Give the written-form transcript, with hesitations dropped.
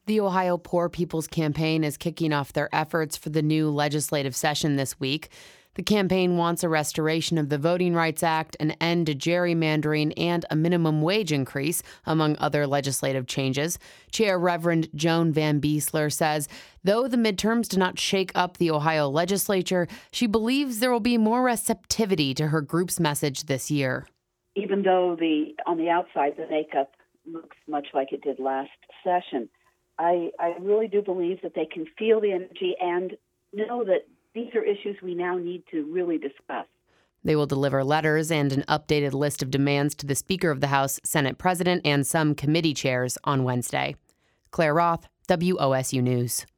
The Ohio Poor People's Campaign is kicking off their efforts for the new legislative session this week. The campaign wants a restoration of the Voting Rights Act, an end to gerrymandering, and a minimum wage increase, among other legislative changes. Chair Reverend Joan Van Biesler says, though the midterms do not shake up the Ohio legislature, she believes there will be more receptivity to her group's message this year. Even though on the outside, the makeup looks much like it did last session, I really do believe that they can feel the energy and know that these are issues we now need to really discuss. They will deliver letters and an updated list of demands to the Speaker of the House, Senate President, and some committee chairs on Wednesday. Claire Roth, WOSU News.